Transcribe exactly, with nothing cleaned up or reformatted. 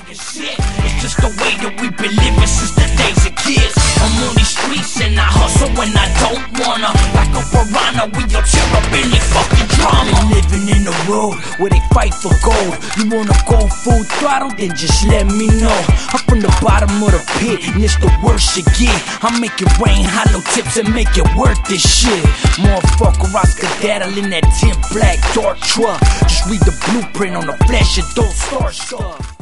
talking shit. It's just the way that we've been living since the days of kids. I'm on these streets and I hustle when I don't wanna. Like a piranha, we all tear up any fucking drama. Living in a world where they fight for gold. You wanna go full throttle, then just let me know. I'm from the bottom of the pit, and it's the worst you get. I make it rain, hollow tips, and make it worth this shit. Motherfucker, I skedaddle in that tin black dark truck. Just read the blueprint on the flash, and don't start stuff.